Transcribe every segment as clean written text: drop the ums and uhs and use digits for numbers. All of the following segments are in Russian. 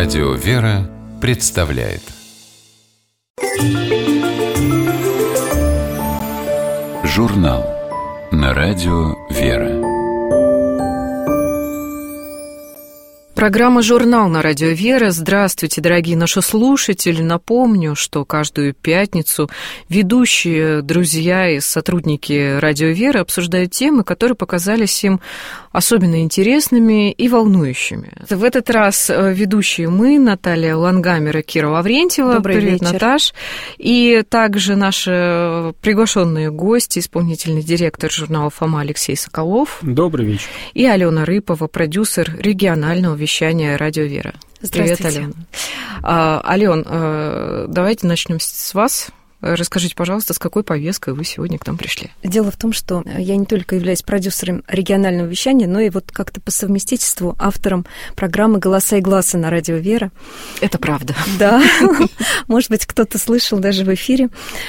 Радио «Вера» представляет журнал на радио «Вера». Программа «Журнал» на радио «Вера». Здравствуйте, дорогие наши слушатели. Напомню, что каждую пятницу ведущие, друзья и сотрудники радио «Вера» обсуждают темы, которые показались им особенно интересными и волнующими. В этот раз ведущие мы, Наталья Лангамер и Кира Лаврентьева. Добрый Привет, вечер. Наташ. И также наши приглашенные гости, исполнительный директор журнала «Фома» Алексей Соколов. Добрый вечер. И Алена Рыпова, продюсер регионального вещания «Радио Вера». Привет, Алена. Ален, давайте начнем с вас. Расскажите, пожалуйста, с какой повесткой вы сегодня к нам пришли? Дело в том, что я не только являюсь продюсером регионального вещания, но и вот как-то по совместительству автором программы «Голоса и глаза» на радио «Вера». Это правда. Да. Может быть, кто-то слышал даже в эфире.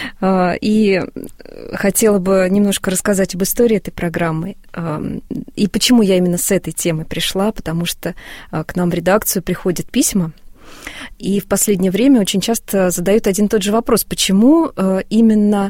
И хотела бы немножко рассказать об истории этой программы. И почему я именно с этой темой пришла, потому что к нам в редакцию приходят письма, и в последнее время очень часто задают один и тот же вопрос: почему именно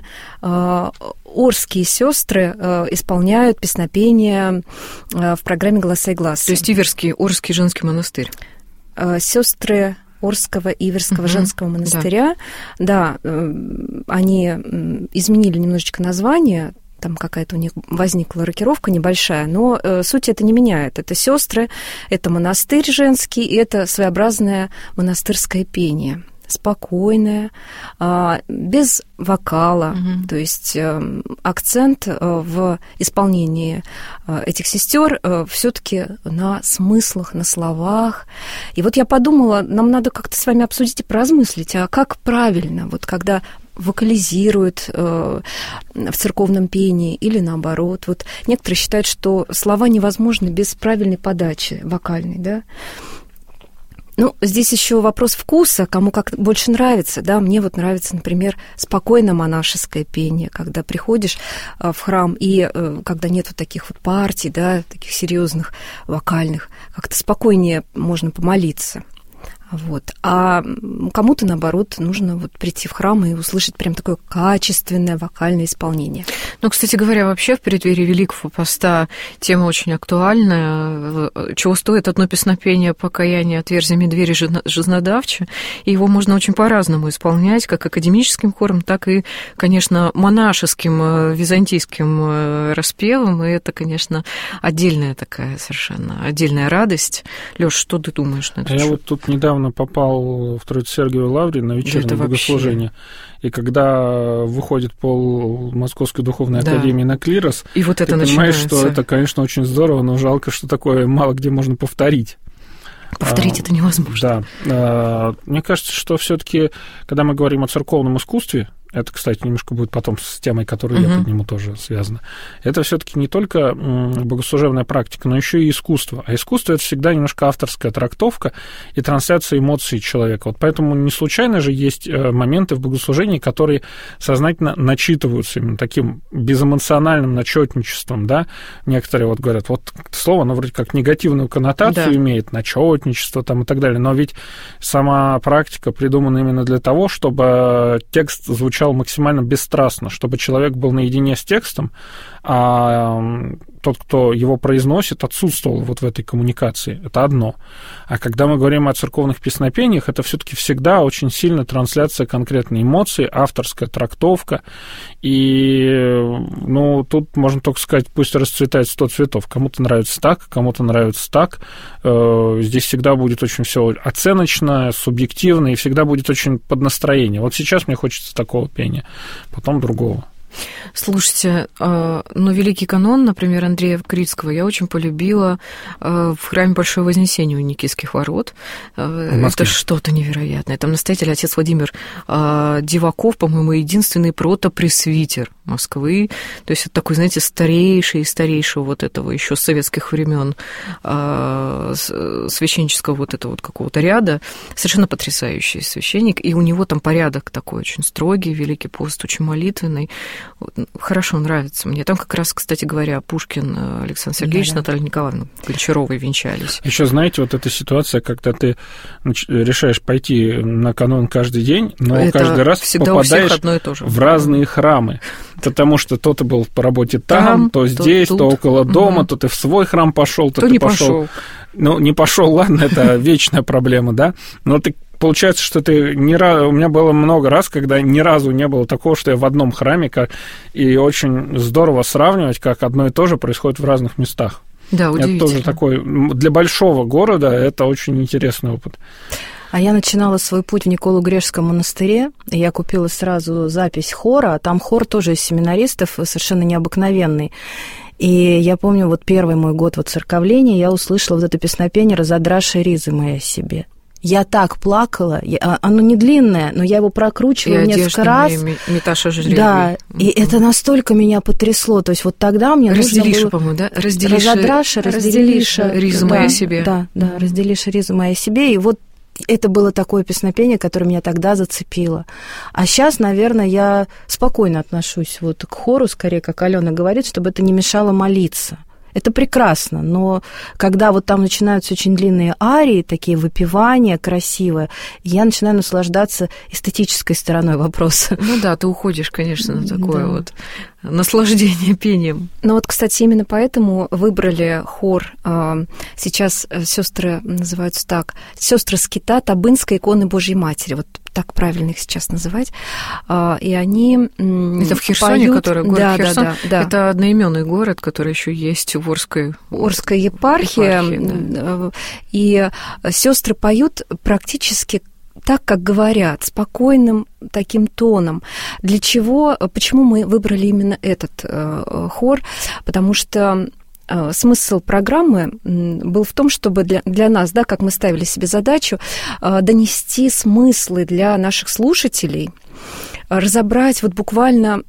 орские сестры исполняют песнопения в программе «Голоса и глаза». То есть Иверский, Орский женский монастырь. Сестры Орского и Иверского женского монастыря, да, они изменили немножечко название. Там какая-то у них возникла рокировка небольшая, но суть это не меняет. Это сестры, это монастырь женский, и это своеобразное монастырское пение. Спокойное, без вокала, то есть акцент в исполнении этих сестер все-таки на смыслах, на словах. И вот я подумала, нам надо как-то с вами обсудить и поразмыслить, а как правильно, вот когда вокализируют в церковном пении или наоборот. Вот некоторые считают, что слова невозможны без правильной подачи вокальной, да. Ну, здесь еще вопрос вкуса, кому как больше нравится, да. Мне вот нравится, например, спокойное монашеское пение, когда приходишь в храм, и когда нет вот таких вот партий, да, таких серьезных вокальных, как-то спокойнее можно помолиться. Вот. А кому-то, наоборот, нужно вот прийти в храм и услышать прям такое качественное вокальное исполнение. Ну, кстати говоря, вообще в преддверии Великого Поста тема очень актуальная. Чего стоит одно песнопение «Покаяние, отверзями двери жизнодавче». И его можно очень по-разному исполнять, как академическим хором, так и, конечно, монашеским византийским распевом. И это, конечно, отдельная такая совершенно отдельная радость. Лёш, что ты думаешь на это? Я вот тут недавно попал в Троице-Сергиевой лавре на вечернее богослужение. И когда выходит пол Московской духовной академии на клирос, и вот это ты понимаешь, начинается. что это, конечно, очень здорово, но жалко, что такое мало где можно повторить. Повторить это невозможно. Да. Мне кажется, что все-таки, когда мы говорим о церковном искусстве, это, кстати, немножко будет потом с темой, которую я подниму, тоже связано. Это все-таки не только богослужебная практика, но еще и искусство. А искусство — это всегда немножко авторская трактовка и трансляция эмоций человека. Вот поэтому не случайно же есть моменты в богослужении, которые сознательно начитываются именно таким безэмоциональным начетничеством, да. Некоторые вот говорят, вот слово, оно вроде как негативную коннотацию имеет, начетничество там и так далее, но ведь сама практика придумана именно для того, чтобы текст звучал максимально бесстрастно, чтобы человек был наедине с текстом, а тот, кто его произносит, отсутствовал вот в этой коммуникации. Это одно. А когда мы говорим о церковных песнопениях, это все-таки всегда очень сильно трансляция конкретной эмоции, авторская трактовка. И, ну, тут можно только сказать, пусть расцветает 100 цветов. Кому-то нравится так, кому-то нравится так. Здесь всегда будет очень все оценочно, субъективно, и всегда будет очень под настроение. Вот сейчас мне хочется такого пения, потом другого. Слушайте, ну, Великий канон, например, Андрея Критского я очень полюбила в храме Большое Вознесение у Никитских ворот. Это что-то невероятное. Там настоятель отец Владимир Диваков, по-моему, единственный протопресвитер Москвы. То есть это такой, знаете, старейший вот этого еще с советских времен священнического вот этого вот какого-то ряда. Совершенно потрясающий священник. И у него там порядок такой очень строгий, Великий пост, очень молитвенный. Хорошо, нравится мне. Там как раз, кстати говоря, Пушкин Александр Сергеевич, Наталья Николаевна Гончаровой венчались. Еще, знаете, вот эта ситуация, когда ты решаешь пойти на канон каждый день, но это каждый раз попадаешь в разные храмы. Потому что то ты был по работе там, то здесь, то около дома, то ты в свой храм пошел, то ты пошел. Ну, не пошел, ладно, это вечная проблема, да. Но ты получается, что ты не раз... У меня было много раз, когда ни разу не было такого, что я в одном храме, и очень здорово сравнивать, как одно и то же происходит в разных местах. Да, удивительно. Это тоже такой... Для большого города это очень интересный опыт. А я начинала свой путь в Николо-Грешском монастыре, и я купила сразу запись хора, там хор тоже из семинаристов, совершенно необыкновенный. И я помню, вот первый мой год воцерковления, я услышала вот это песнопение «Разодраши ризы моя себе». Я так плакала, оно не длинное, но я его прокручивала несколько раз. Миташа жребий. Да, и это настолько меня потрясло. То есть вот тогда мне нужно было... по-моему, да? Разодраши ризы моя себе. Да, разделишь ризы моя себе. И вот это было такое песнопение, которое меня тогда зацепило. А сейчас, наверное, я спокойно отношусь вот к хору, скорее, как Алена говорит, чтобы это не мешало молиться. Это прекрасно, но когда вот там начинаются очень длинные арии, такие выпевания красивые, я начинаю наслаждаться эстетической стороной вопроса. Ну да, ты уходишь, конечно, на такое вот наслаждение пением. Ну вот, кстати, именно поэтому выбрали хор. Сейчас сестры называются так. Сестры Скита Табынской иконы Божьей Матери. Вот так правильно их сейчас называть. И они это в Херсоне, поют... который город Херсон. Да. Это одноименный город, который еще есть в Орской епархии. И сестры поют практически так, как говорят, спокойным таким тоном. Для чего, почему мы выбрали именно этот хор? Потому что смысл программы был в том, чтобы для нас, да, как мы ставили себе задачу, донести смыслы для наших слушателей, разобрать вот буквально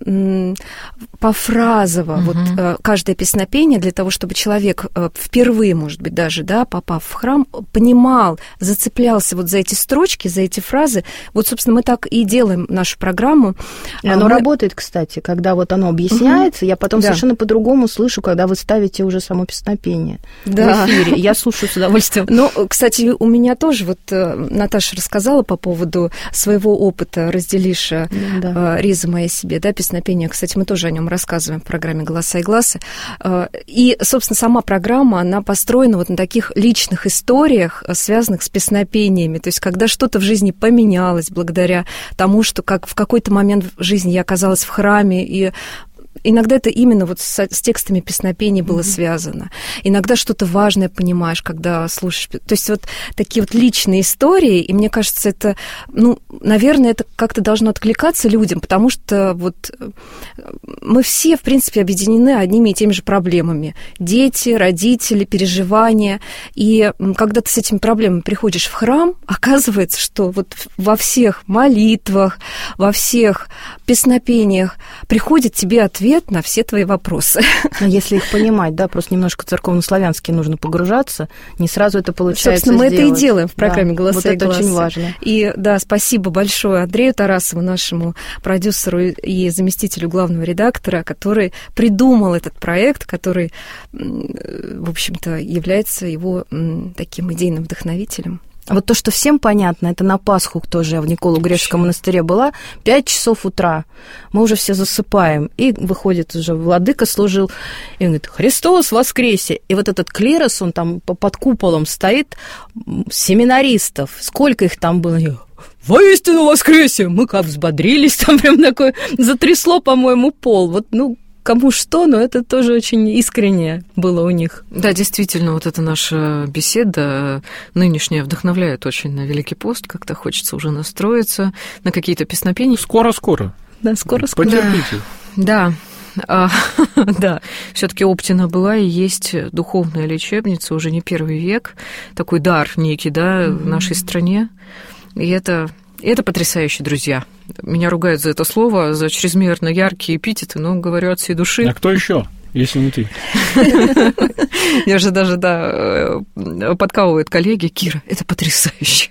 пофразово вот каждое песнопение для того, чтобы человек впервые, может быть, даже, да, попав в храм, понимал, зацеплялся вот за эти строчки, за эти фразы. Вот, собственно, мы так и делаем нашу программу. И оно работает, кстати, когда вот оно объясняется, я потом совершенно по-другому слышу, когда вы ставите уже само песнопение в эфире. Я слушаю с удовольствием. Ну, кстати, у меня тоже вот Наташа рассказала по поводу своего опыта «Разделиша ризы моя себе», да, песнопение. Кстати, мы тоже о нем рассказываем в программе «Голоса и гласы». И, собственно, сама программа, она построена вот на таких личных историях, связанных с песнопениями. То есть, когда что-то в жизни поменялось благодаря тому, что как в какой-то момент в жизни я оказалась в храме, и иногда это именно вот с текстами песнопений было связано. Иногда что-то важное понимаешь, когда слушаешь. То есть вот такие вот личные истории, и мне кажется, это, ну, наверное, это как-то должно откликаться людям, потому что вот мы все, в принципе, объединены одними и теми же проблемами. Дети, родители, переживания. И когда ты с этими проблемами приходишь в храм, оказывается, что вот во всех молитвах, во всех песнопениях приходит тебе ответ на все твои вопросы. Если их понимать, да, просто немножко церковнославянски нужно погружаться, не сразу это получается. Собственно, мы это и делаем в программе «Голоса и гласы». Вот это очень важно. И, да, спасибо большое Андрею Тарасову, нашему продюсеру и заместителю главного редактора, который придумал этот проект, который, в общем-то, является его таким идейным вдохновителем. Вот то, что всем понятно, это на Пасху тоже я в Николо-Грешском монастыре была, 5 часов утра, мы уже все засыпаем, и выходит уже владыка служил, и он говорит: «Христос воскресе!» И вот этот клирос, он там под куполом стоит, семинаристов, сколько их там было? «Воистину воскресе!» Мы как взбодрились, там прям такое затрясло, по-моему, пол. Вот, ну, кому что, но это тоже очень искренне было у них. Да, действительно, вот эта наша беседа нынешняя вдохновляет очень на Великий пост, как-то хочется уже настроиться на какие-то песнопения. Скоро-скоро. Да, скоро-скоро. Потерпите. Да. Да, все-таки Оптина была и есть духовная лечебница уже не первый век, такой дар некий, да, в нашей стране. И это Это потрясающе, друзья. Меня ругают за это слово, за чрезмерно яркие эпитеты, но говорю от всей души. А кто еще, если не ты? Я же даже, подкалывают коллеги. Кира, это потрясающе.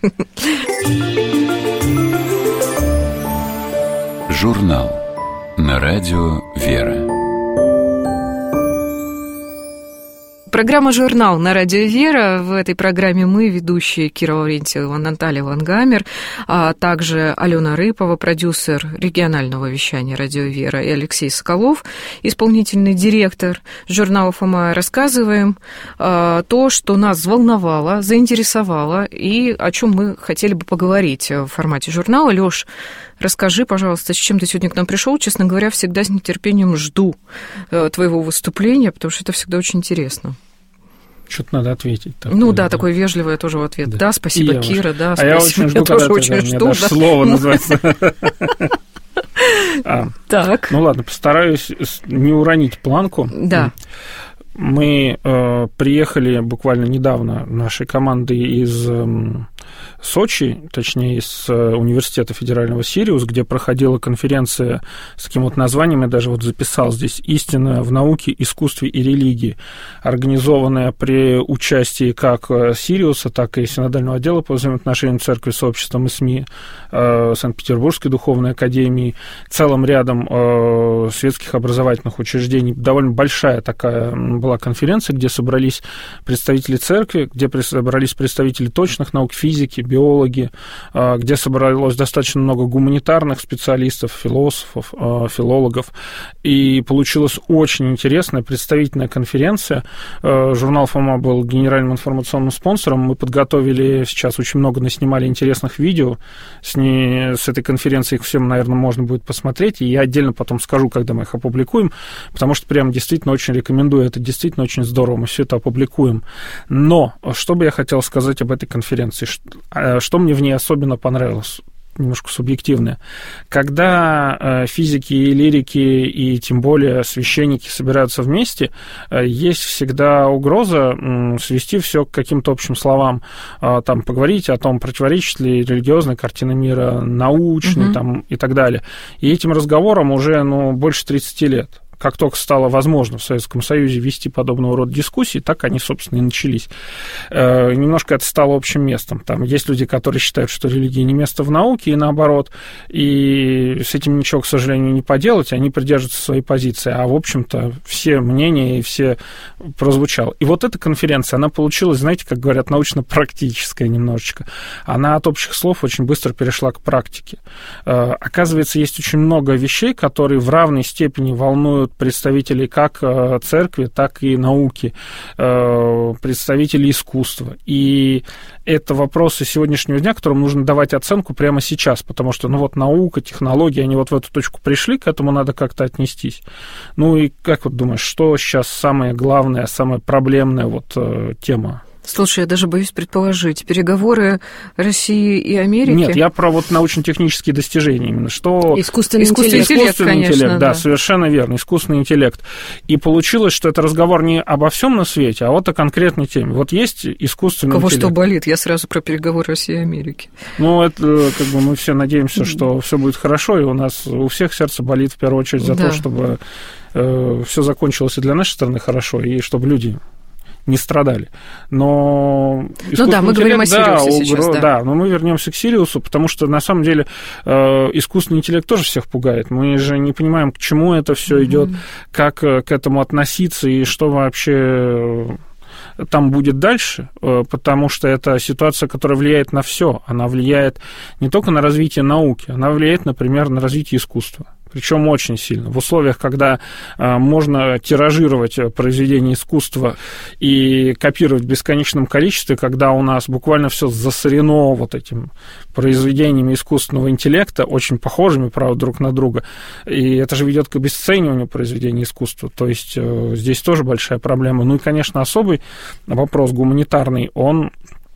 Журнал на радио «Вера». Программа «Журнал» на радио «Вера». В этой программе мы, ведущие Кира Лаврентьева, Наталья Лангамер, а также Алена Рыпова, продюсер регионального вещания радио «Вера», и Алексей Соколов, исполнительный директор журнала «Фома». Рассказываем то, что нас взволновало, заинтересовало и о чем мы хотели бы поговорить в формате журнала. Лёш, расскажи, пожалуйста, с чем ты сегодня к нам пришел. Честно говоря, всегда с нетерпением жду твоего выступления, потому что это всегда очень интересно. Что-то надо ответить. Такое вежливое тоже в ответ. Да, спасибо, Кира, да, спасибо. Я очень жду, тоже очень жду. Даже слово называется. Так. Ну ладно, постараюсь не уронить планку. Да. Мы приехали буквально недавно нашей командой из Сочи, точнее, из университета федерального Сириус, где проходила конференция с таким вот названием, я даже вот записал здесь, «Истина в науке, искусстве и религии», организованная при участии как Сириуса, так и Синодального отдела по взаимоотношениям церкви с обществом и СМИ, Санкт-Петербургской духовной академии, целым рядом светских образовательных учреждений. Довольно большая такая была конференция, где собрались представители церкви, где собрались представители точных наук, физики, биологи, где собралось достаточно много гуманитарных специалистов, философов, филологов, и получилась очень интересная представительная конференция. Журнал «Фома» был генеральным информационным спонсором. Мы подготовили сейчас очень много, наснимали интересных видео с этой конференции, их всем, наверное, можно будет посмотреть, и я отдельно потом скажу, когда мы их опубликуем, потому что прям действительно очень рекомендую, это действительно очень здорово, мы все это опубликуем. Но что бы я хотел сказать об этой конференции, что мне в ней особенно понравилось, немножко субъективное. Когда физики и лирики, и тем более священники собираются вместе, есть всегда угроза свести все к каким-то общим словам, там, поговорить о том, противоречит ли религиозная картина мира научной, там, и так далее. И этим разговорам уже больше 30 лет. Как только стало возможно в Советском Союзе вести подобного рода дискуссии, так они, собственно, и начались. Немножко это стало общим местом. Там есть люди, которые считают, что религия не место в науке, и наоборот, и с этим ничего, к сожалению, не поделать, они придерживаются своей позиции. А, в общем-то, все мнения и все прозвучало. И вот эта конференция, она получилась, знаете, как говорят, научно-практическая немножечко. Она от общих слов очень быстро перешла к практике. Оказывается, есть очень много вещей, которые в равной степени волнуют представителей как церкви, так и науки, представителей искусства. И это вопросы сегодняшнего дня, которым нужно давать оценку прямо сейчас, потому что, наука, технологии, они вот в эту точку пришли, к этому надо как-то отнестись. И как вот думаешь, что сейчас самая главная, самая проблемная тема? Слушай, я даже боюсь предположить. Переговоры России и Америки? Нет, я про научно-технические достижения именно. Что искусственный интеллект, конечно, да, совершенно верно, искусственный интеллект. И получилось, что это разговор не обо всем на свете, а о конкретной теме. Вот есть искусственный интеллект. Кого что болит? Я сразу про переговоры России и Америки. Это мы все надеемся, что все будет хорошо, и у всех сердце болит в первую очередь за то, чтобы все закончилось и для нашей страны хорошо, и чтобы люди не страдали. Но мы говорим о Сириусе сейчас, но мы вернемся к Сириусу, потому что на самом деле искусственный интеллект тоже всех пугает. Мы же не понимаем, к чему это все идет, как к этому относиться и что вообще там будет дальше, потому что это ситуация, которая влияет на все. Она влияет не только на развитие науки, она влияет, например, на развитие искусства. Причем очень сильно. В условиях, когда можно тиражировать произведения искусства и копировать в бесконечном количестве, когда у нас буквально все засорено этим произведениями искусственного интеллекта, очень похожими, правда, друг на друга, и это же ведет к обесцениванию произведений искусства. То есть здесь тоже большая проблема. И, конечно, особый вопрос гуманитарный, он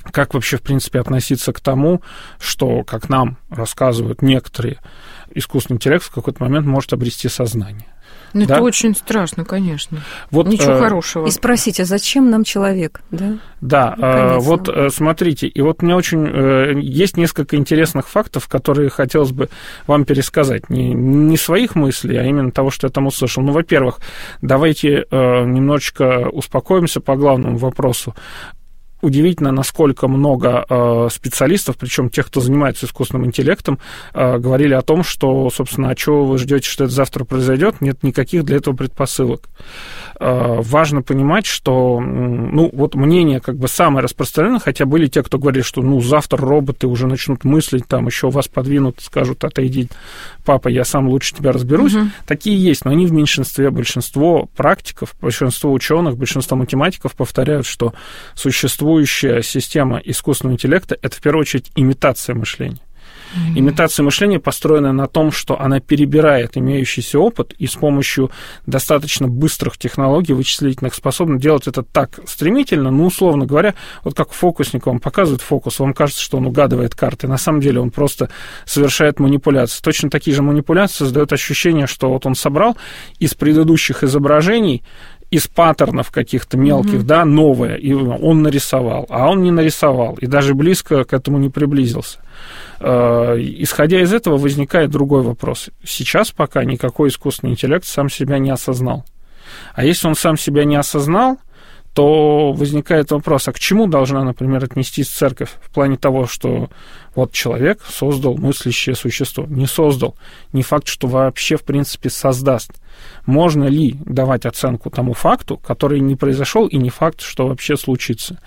как вообще, в принципе, относиться к тому, что, как нам рассказывают некоторые, искусственный интеллект в какой-то момент может обрести сознание. Ну, да? Это очень страшно, конечно. Вот, ничего хорошего. И спросить, а зачем нам человек? Да, да, вот смотрите, и вот у меня очень есть несколько интересных фактов, которые хотелось бы вам пересказать. Не своих мыслей, а именно того, что я там услышал. Ну, во-первых, давайте немножечко успокоимся по главному вопросу. Удивительно, насколько много специалистов, причем тех, кто занимается искусственным интеллектом, говорили о том, что, собственно, а чего вы ждете, что это завтра произойдет? Нет никаких для этого предпосылок. Важно понимать, что, ну, вот мнение как бы самое распространенное, хотя были те, кто говорили, что, ну, завтра роботы уже начнут мыслить, там еще вас подвинут, скажут, отойди, папа, я сам лучше тебя разберусь. Такие есть, но они в меньшинстве. Большинство практиков, большинство ученых, большинство математиков повторяют, что существующая система искусственного интеллекта – это, в первую очередь, имитация мышления. Имитация мышления построена на том, что она перебирает имеющийся опыт и с помощью достаточно быстрых технологий вычислительных способна делать это так стремительно, ну, условно говоря, вот как фокусник вам показывает фокус, вам кажется, что он угадывает карты, на самом деле он просто совершает манипуляции. Точно такие же манипуляции создают ощущение, что вот он собрал из предыдущих изображений, из паттернов каких-то мелких, да, новое, и он нарисовал, а он не нарисовал, и даже близко к этому не приблизился. Исходя из этого, возникает другой вопрос. Сейчас пока никакой искусственный интеллект сам себя не осознал. А если он сам себя не осознал, то возникает вопрос, а к чему должна, например, отнестись церковь в плане того, что вот человек создал мыслящее существо? Не создал. Не факт, что вообще, в принципе, создаст. Можно ли давать оценку тому факту, который не произошел, и не факт, что вообще случится?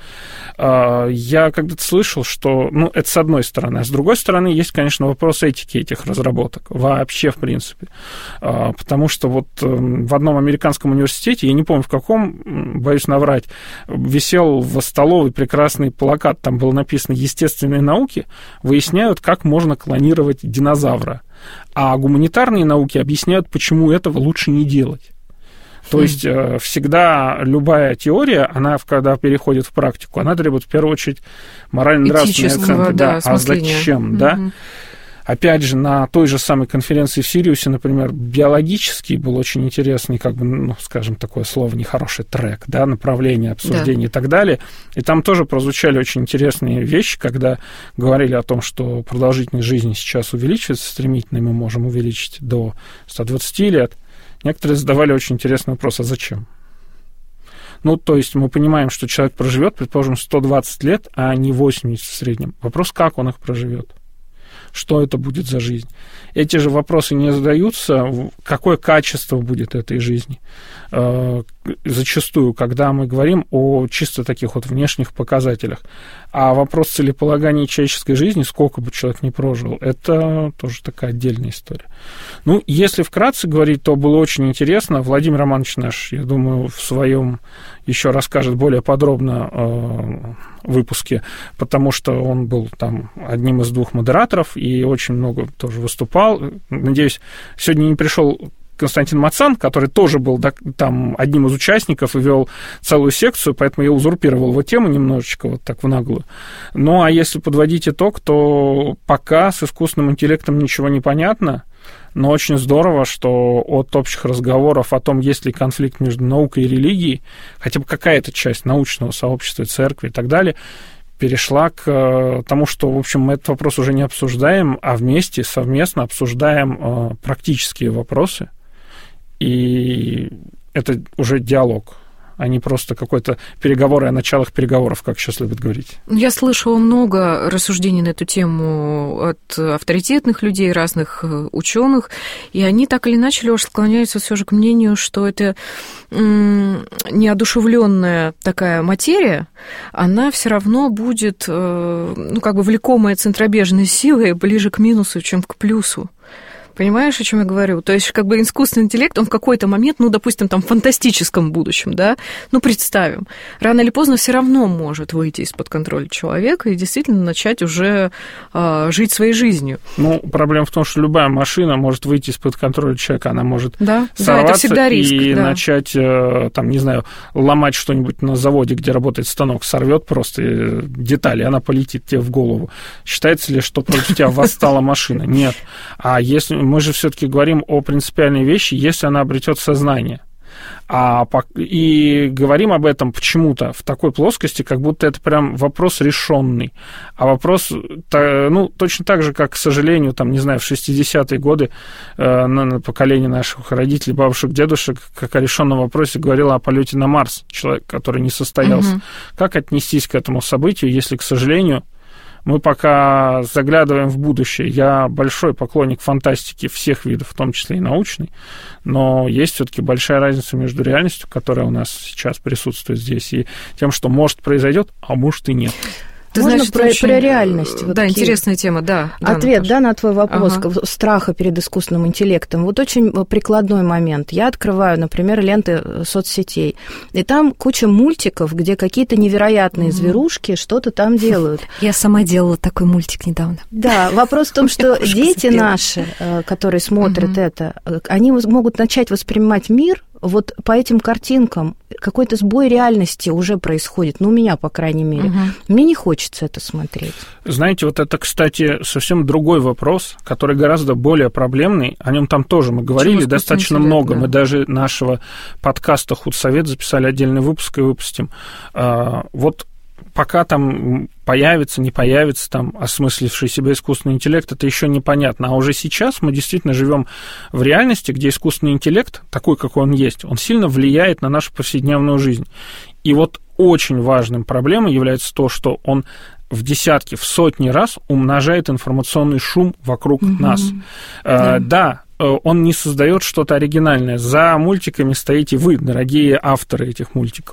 Я когда-то слышал, что, ну, это с одной стороны, а с другой стороны есть, конечно, вопрос этики этих разработок. Вообще, в принципе. Потому что вот в одном американском университете, я не помню в каком, боюсь наврать, висел в столовой прекрасный плакат, там было написано «Естественные науки выясняют, как можно клонировать динозавра». А гуманитарные науки объясняют, почему этого лучше не делать. То есть всегда любая теория, она, когда переходит в практику, она требует в первую очередь морально-нравственной оценки. Да, а зачем, да? Опять же, на той же самой конференции в Сириусе, например, биологический был очень интересный, как бы, ну, скажем, такое слово нехороший трек, да, направление обсуждения и так далее. И там тоже прозвучали очень интересные вещи, когда говорили о том, что продолжительность жизни сейчас увеличивается стремительно, и мы можем увеличить до 120 лет. Некоторые задавали очень интересный вопрос, а зачем? Ну, то есть мы понимаем, что человек проживет, предположим, 120 лет, а не 80 в среднем. Вопрос, как он их проживет? Что это будет за жизнь? Эти же вопросы не задаются, какое качество будет этой жизни. Зачастую, когда мы говорим о чисто таких вот внешних показателях. А вопрос целеполагания человеческой жизни, сколько бы человек ни прожил, это тоже такая отдельная история. Ну, если вкратце говорить, то было очень интересно. Владимир Романович наш, я думаю, в своем еще расскажет более подробно выпуске, потому что он был там одним из двух модераторов и очень много тоже выступал. Надеюсь, сегодня не пришел Константин Мацан, который тоже был там одним из участников и вел целую секцию, поэтому я узурпировал его тему немножечко вот так в наглую. Ну, а если подводить итог, то пока с искусственным интеллектом ничего не понятно, но очень здорово, что от общих разговоров о том, есть ли конфликт между наукой и религией, хотя бы какая-то часть научного сообщества, церкви и так далее, перешла к тому, что, в общем, мы этот вопрос уже не обсуждаем, а вместе, совместно обсуждаем практические вопросы. И это уже диалог, а не просто какой-то переговоры о началах переговоров, как сейчас любят говорить. Я слышала много рассуждений на эту тему от авторитетных людей, разных ученых, и они так или иначе уж склоняются все же к мнению, что это неодушевленная такая материя, она все равно будет, ну, как бы влекомая центробежной силой ближе к минусу, чем к плюсу. Понимаешь, о чем я говорю? То есть, как бы искусственный интеллект, он в какой-то момент, ну, допустим, там, в фантастическом будущем, да, ну, представим, рано или поздно все равно может выйти из-под контроля человека и действительно начать уже жить своей жизнью. Ну, проблема в том, что любая машина может выйти из-под контроля человека, она может сорваться это всегда риск, и начать, там, не знаю, ломать что-нибудь на заводе, где работает станок, сорвет просто детали, она полетит тебе в голову. Считается ли, что против тебя восстала машина? Нет. А если мы же все-таки говорим о принципиальной вещи, если она обретет сознание. И говорим об этом почему-то в такой плоскости, как будто это прям вопрос решенный. А вопрос, ну, точно так же, как, к сожалению, там, не знаю, в 60-е годы поколение наших родителей, бабушек, дедушек, как о решенном вопросе говорило о полете на Марс, человек, который не состоялся. Как отнестись к этому событию, если, к сожалению, мы пока заглядываем в будущее? Я большой поклонник фантастики всех видов, в том числе и научной, но есть все-таки большая разница между реальностью, которая у нас сейчас присутствует здесь, и тем, что может произойдет, а может и нет. Можно про реальность? Да, интересная тема, да. Ответ, да, на твой вопрос, страха перед искусственным интеллектом. Вот очень прикладной момент. Я открываю, например, ленты соцсетей, и там куча мультиков, где какие-то невероятные зверушки что-то там делают. Я сама делала такой мультик недавно. Да, вопрос в том, что дети наши, которые смотрят это, они могут начать воспринимать мир вот по этим картинкам. Какой-то сбой реальности уже происходит, ну, у меня, по крайней мере. Мне не хочется это смотреть. Знаете, вот это, кстати, совсем другой вопрос, который гораздо более проблемный. О нем там тоже мы говорили достаточно много. Да. Мы даже нашего подкаста «Худсовет» записали отдельный выпуск и выпустим. Вот пока там появится, не появится там осмысливший себя искусственный интеллект, это еще непонятно. А уже сейчас мы действительно живем в реальности, где искусственный интеллект, такой, какой он есть, он сильно влияет на нашу повседневную жизнь. И вот очень важным проблемой является то, что он в десятки, в сотни раз умножает информационный шум вокруг нас. Да, он не создает что-то оригинальное. За мультиками стоите вы, дорогие авторы этих мультиков.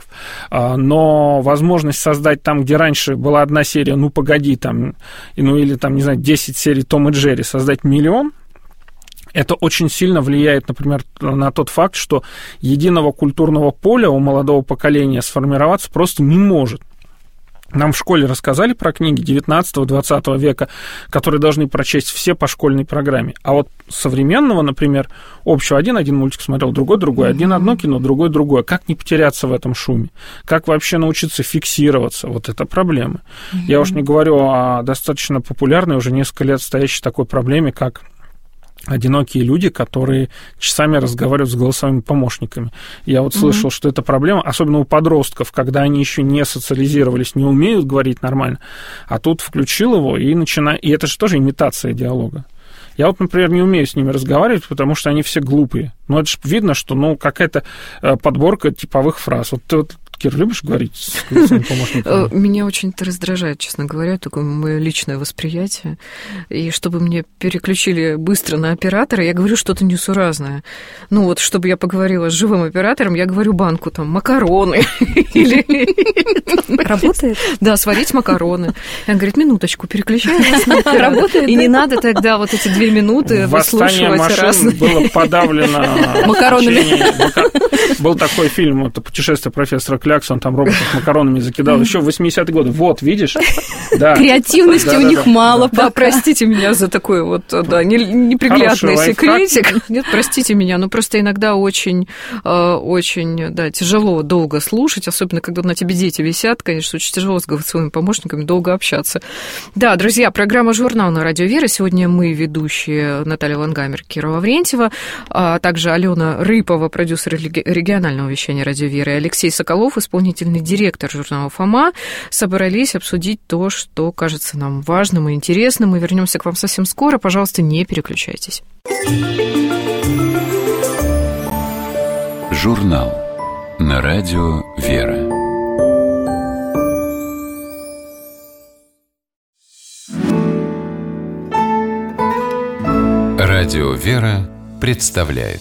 Но возможность создать там, где раньше была одна серия, ну, погоди, там, ну, или там, не знаю, 10 серий Том и Джерри, создать миллион, это очень сильно влияет, например, на тот факт, что единого культурного поля у молодого поколения сформироваться просто не может. Нам в школе рассказали про книги 19-20 века, которые должны прочесть все по школьной программе. А вот современного, например, общего один мультик смотрел, другой, один одно кино, другое. Как не потеряться в этом шуме? Как вообще научиться фиксироваться? Вот это проблема. Я уж не говорю о достаточно популярной, уже несколько лет стоящей такой проблеме, как одинокие люди, которые часами разговаривают с голосовыми помощниками. Я вот слышал, что это проблема, особенно у подростков, когда они еще не социализировались, не умеют говорить нормально, а тут включил его и начинает... И это же тоже имитация диалога. Я вот, например, не умею с ними разговаривать, потому что они все глупые. Но это же видно, что, ну, какая-то подборка типовых фраз. Вот ты вот, Кир, любишь говорить с голосовым помощником? Меня очень это раздражает, честно говоря, такое мое личное восприятие. И чтобы мне переключили быстро на оператора, я говорю что-то несуразное. Ну вот, чтобы я поговорила с живым оператором, я говорю банку там макароны. Работает? Да, сварить макароны. Он говорит, минуточку, переключаю вас на оператора. Работает? И не надо тогда вот эти 2 минуты выслушивать разные. Восстание машин было подавлено макаронами. Был такой фильм, это «Путешествие профессора Клякса», он там роботов макаронами закидал еще в 80-е годы. Вот, видишь? Да. Очень у них мало. Да, простите меня за такой вот, да, неприглядный секретик. Нет, простите меня, но просто иногда очень, да, тяжело долго слушать, особенно когда на тебе дети висят, конечно, очень тяжело с голосовыми помощниками долго общаться. Да, друзья, программа «Журнал» на Радио Вера. Сегодня мы, ведущие Наталья Лангамер, Кира Лаврентьева, а также Алена Рыпова, продюсер регионального вещания Радио Вера, и Алексей Соколов, исполнительный директор журнала «Фома», собрались обсудить то, что кажется нам важным и интересным. Мы вернемся к вам совсем скоро. Пожалуйста, не переключайтесь. Журнал на Радио Вера. Радио Вера представляет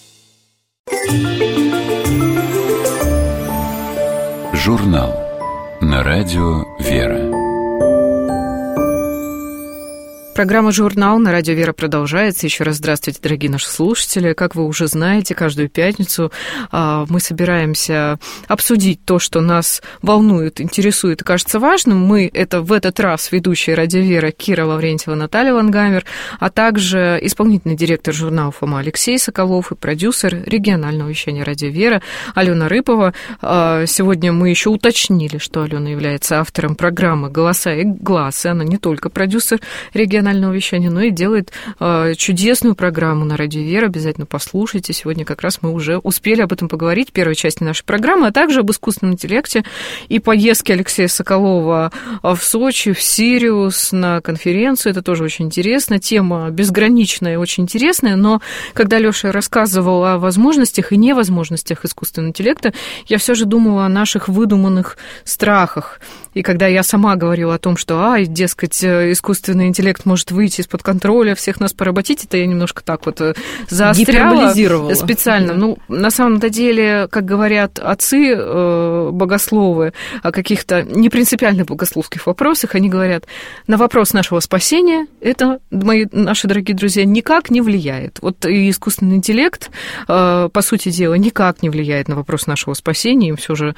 Журнал на Радио Вера. Программа «Журнал» на радио «Вера» продолжается. Еще раз здравствуйте, дорогие наши слушатели. Как вы уже знаете, каждую пятницу мы собираемся обсудить то, что нас волнует, интересует и кажется важным. Мы — это в этот раз ведущие радио «Вера» Кира Лаврентьева, Наталья Лангамер, а также исполнительный директор журнала Фома Алексей Соколов и продюсер регионального вещания радио «Вера» Алена Рыпова. Сегодня мы еще уточнили, что Алена является автором программы «Голоса и гласы». Она не только продюсер регионального вещания, но и делает чудесную программу на радио «Вера». Обязательно послушайте. Сегодня как раз мы уже успели об этом поговорить в первой части нашей программы, а также об искусственном интеллекте и поездке Алексея Соколова в Сочи, в Сириус на конференцию. Это тоже очень интересно. Тема безграничная и очень интересная, но когда Лёша рассказывал о возможностях и невозможностях искусственного интеллекта, я все же думала о наших выдуманных страхах. И когда я сама говорила о том, что, дескать, искусственный интеллект может выйти из-под контроля, всех нас поработить, это я немножко так вот заостряла специально. Да. Ну, на самом-то деле, как говорят отцы богословы о каких-то непринципиальных богословских вопросах, они говорят, на вопрос нашего спасения это, наши дорогие друзья, никак не влияет. Вот и искусственный интеллект, по сути дела, никак не влияет на вопрос нашего спасения. Им все же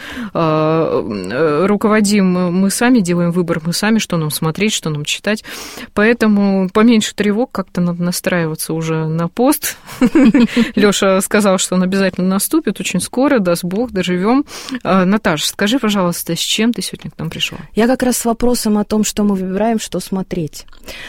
руководим мы сами, делаем выбор мы сами, что нам смотреть, что нам читать. Поэтому поменьше тревог, как-то надо настраиваться уже на пост. Лёша сказал, что он обязательно наступит очень скоро, даст Бог, доживем. Наташа, скажи, пожалуйста, с чем ты сегодня к нам пришла? Я как раз с вопросом о том, что мы выбираем, что смотреть.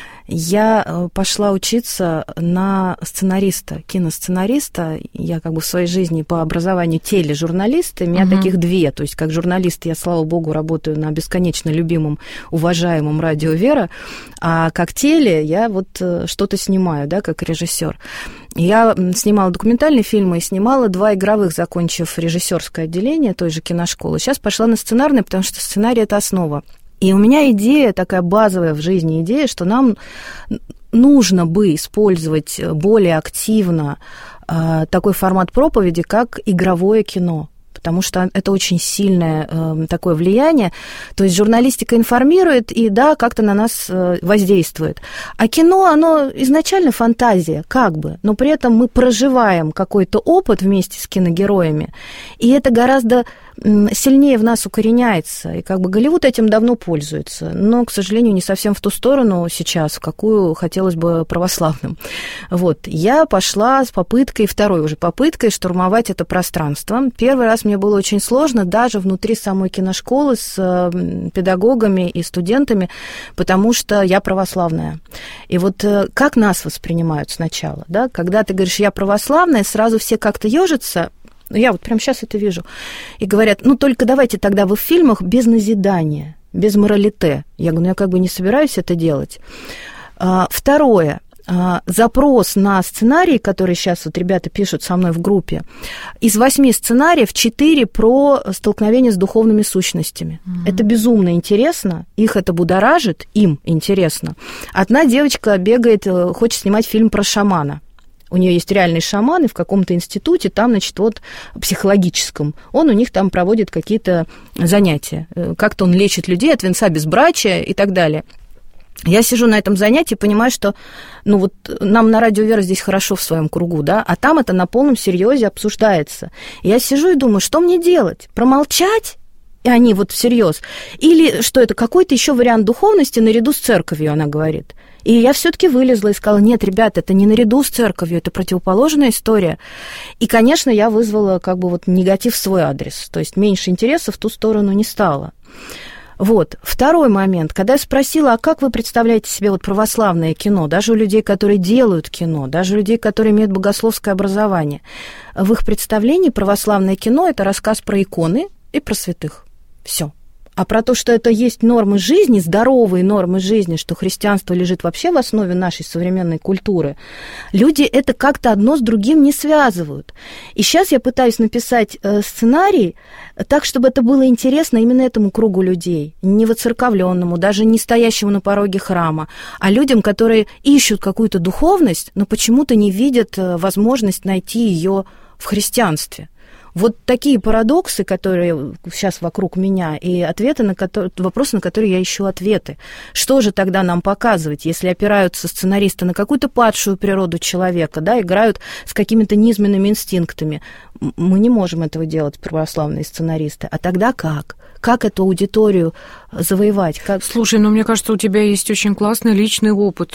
Я пошла учиться на сценариста, киносценариста. Я как бы в своей жизни по образованию тележурналист. У меня таких две. То есть как журналист я, слава богу, работаю на бесконечно любимом, уважаемом радио «Вера». А как теле я вот что-то снимаю, да, как режиссер. Я снимала документальные фильмы и снимала 2 игровых, закончив режиссерское отделение той же киношколы. Сейчас пошла на сценарный, потому что сценарий – это основа. И у меня идея, такая базовая в жизни идея, что нам нужно бы использовать более активно такой формат проповеди, как игровое кино. Потому что это очень сильное такое влияние. То есть журналистика информирует и, да, как-то на нас воздействует. А кино, оно изначально фантазия, как бы, но при этом мы проживаем какой-то опыт вместе с киногероями, и это гораздо сильнее в нас укореняется. И как бы Голливуд этим давно пользуется, но, к сожалению, не совсем в ту сторону сейчас, в какую хотелось бы православным. Вот. Я пошла с попыткой, второй уже попыткой штурмовать это пространство. Первый раз мне было очень сложно даже внутри самой киношколы с педагогами и студентами, потому что я православная. И вот как нас воспринимают сначала, да? Когда ты говоришь «я православная», сразу все как-то ёжатся. Я вот прямо сейчас это вижу. И говорят, только давайте тогда вы в фильмах без назидания, без моралите. Я говорю, я как бы не собираюсь это делать. Второе. Запрос на сценарий, который сейчас вот ребята пишут со мной в группе, из 8 сценариев 4 про столкновение с духовными сущностями. Это безумно интересно, их это будоражит, им интересно. Одна девочка бегает, хочет снимать фильм про шамана. У нее есть реальный шаман, и в каком-то институте, там, значит, вот психологическом, он у них там проводит какие-то занятия. Как-то он лечит людей от венца безбрачия и так далее. Я сижу на этом занятии и понимаю, что нам на радио «Вера» здесь хорошо в своем кругу, да, а там это на полном серьезе обсуждается. И я сижу и думаю, что мне делать? Промолчать? И они вот всерьез. Или что это, какой-то еще вариант духовности наряду с церковью, она говорит. И я все-таки вылезла и сказала, нет, ребят, это не наряду с церковью, это противоположная история. И, конечно, я вызвала как бы вот негатив в свой адрес. То есть меньше интереса в ту сторону не стало. Вот. Второй момент. Когда я спросила, а как вы представляете себе вот православное кино, даже у людей, которые делают кино, даже у людей, которые имеют богословское образование, в их представлении православное кино – это рассказ про иконы и про святых. Все. А про то, что это есть нормы жизни, здоровые нормы жизни, что христианство лежит вообще в основе нашей современной культуры, люди это как-то одно с другим не связывают. И сейчас я пытаюсь написать сценарий так, чтобы это было интересно именно этому кругу людей, не воцерковленному, даже не стоящему на пороге храма, а людям, которые ищут какую-то духовность, но почему-то не видят возможность найти ее в христианстве. Вот такие парадоксы, которые сейчас вокруг меня, и ответы на вопросы, на которые я ищу ответы. Что же тогда нам показывать, если опираются сценаристы на какую-то падшую природу человека, да, играют с какими-то низменными инстинктами? Мы не можем этого делать, православные сценаристы. А тогда как? Как эту аудиторию завоевать? Как... Слушай, мне кажется, у тебя есть очень классный личный опыт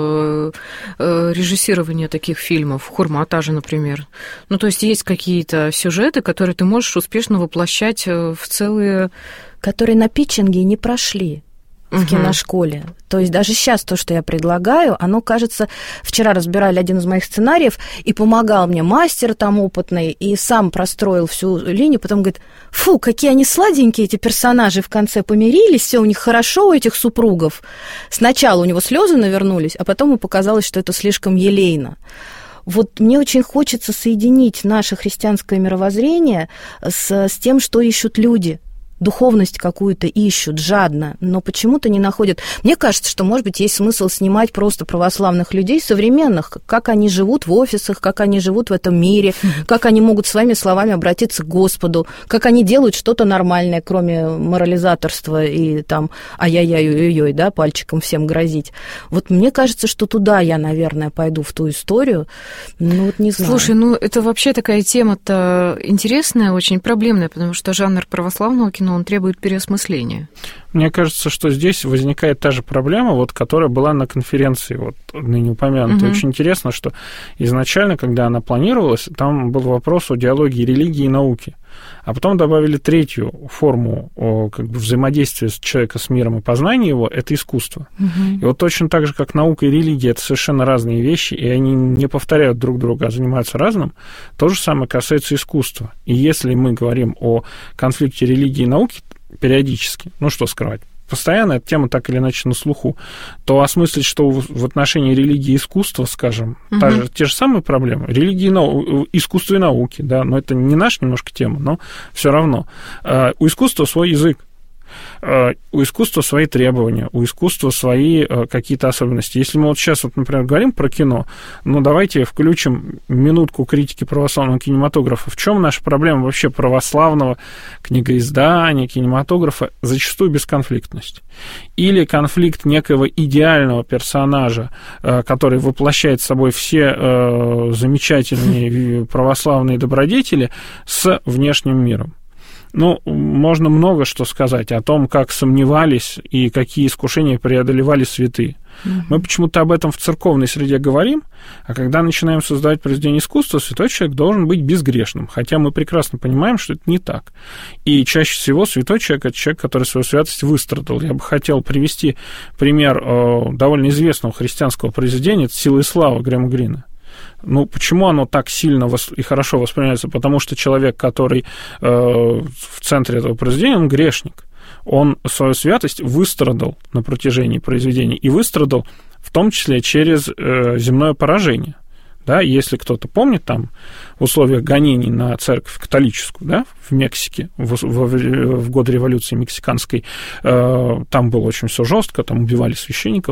режиссирования таких фильмов, «Хурма» же, например. То есть есть какие-то сюжеты, которые ты можешь успешно воплощать в целые... Которые на питчинге не прошли в киношколе. То есть даже сейчас то, что я предлагаю, оно, кажется... Вчера разбирали один из моих сценариев, и помогал мне мастер там опытный, и сам простроил всю линию, потом говорит, фу, какие они сладенькие, эти персонажи, в конце помирились, все у них хорошо, у этих супругов. Сначала у него слезы навернулись, а потом ему показалось, что это слишком елейно. Вот мне очень хочется соединить наше христианское мировоззрение с тем, что ищут люди. Духовность какую-то ищут жадно, но почему-то не находят. Мне кажется, что, может быть, есть смысл снимать просто православных людей современных, как они живут в офисах, как они живут в этом мире, как они могут своими словами обратиться к Господу, как они делают что-то нормальное, кроме морализаторства и там ай-яй-яй-ой-ой, да, пальчиком всем грозить. Вот мне кажется, что туда я, наверное, пойду в ту историю, не знаю. Слушай, это вообще такая тема-то интересная, очень проблемная, потому что жанр православного кино, он требует переосмысления. Мне кажется, что здесь возникает та же проблема, которая была на конференции, ныне упомянутой. Очень интересно, что изначально, когда она планировалась, там был вопрос о диалоге религии и науки. А потом добавили третью форму взаимодействия человека с миром и познания его – это искусство. И точно так же, как наука и религия – это совершенно разные вещи, и они не повторяют друг друга, а занимаются разным, то же самое касается искусства. И если мы говорим о конфликте религии и науки периодически, что скрывать, постоянно эта тема так или иначе на слуху, то осмыслить, что в отношении религии и искусства, скажем, те же самые проблемы, искусство и науки, да, но это не наша немножко тема, но все равно. У искусства свой язык, у искусства свои требования, у искусства свои какие-то особенности. Если мы сейчас, например, говорим про кино, давайте включим минутку критики православного кинематографа. В чем наша проблема вообще православного книгоиздания, кинематографа? Зачастую бесконфликтность. Или конфликт некого идеального персонажа, который воплощает собой все замечательные православные добродетели с внешним миром. Можно много что сказать о том, как сомневались и какие искушения преодолевали святые. Мы почему-то об этом в церковной среде говорим, а когда начинаем создавать произведение искусства, святой человек должен быть безгрешным, хотя мы прекрасно понимаем, что это не так. И чаще всего святой человек – это человек, который свою святость выстрадал. Я бы хотел привести пример довольно известного христианского произведения, это «Сила и слава» Грэма Грина. Почему оно так сильно и хорошо воспринимается? Потому что человек, который в центре этого произведения, он грешник. Он свою святость выстрадал на протяжении произведения и выстрадал в том числе через земное поражение. Да, если кто-то помнит, там в условиях гонений на церковь католическую, да, в Мексике, в год революции мексиканской, там было очень все жестко, там убивали священников.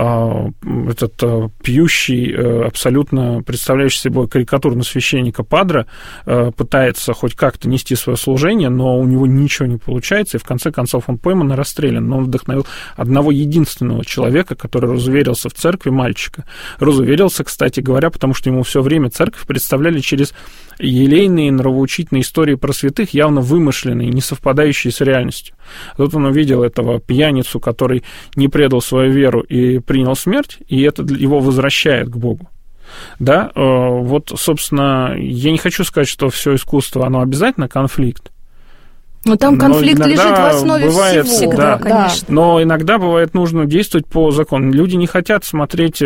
Этот пьющий, абсолютно представляющий собой карикатуру священника падре пытается хоть как-то нести свое служение, но у него ничего не получается, и в конце концов он пойман и расстрелян. Но он вдохновил одного единственного человека, который разуверился в церкви, мальчика. Разуверился, кстати говоря, потому что ему все время церковь представляли через елейные нравоучительные истории про святых, явно вымышленные, не совпадающие с реальностью. Тут он увидел этого пьяницу, который не предал свою веру и принял смерть, и это его возвращает к Богу. Да, собственно, я не хочу сказать, что все искусство, оно обязательно конфликт. Но там конфликт лежит в основе бывает, всего. Да, конечно. Но иногда бывает нужно действовать по закону. Люди не хотят смотреть,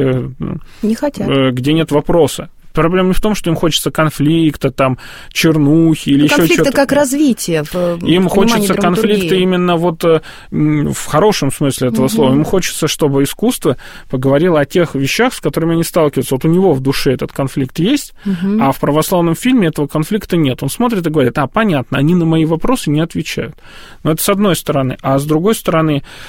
где нет вопроса. Проблема не в том, что им хочется конфликта, там, чернухи или еще что-то. Конфликта как развитие. Им хочется конфликта именно в хорошем смысле этого слова. Им хочется, чтобы искусство поговорило о тех вещах, с которыми они сталкиваются. У него в душе этот конфликт есть, а в православном фильме этого конфликта нет. Он смотрит и говорит, понятно, они на мои вопросы не отвечают. Но это с одной стороны. А с другой стороны,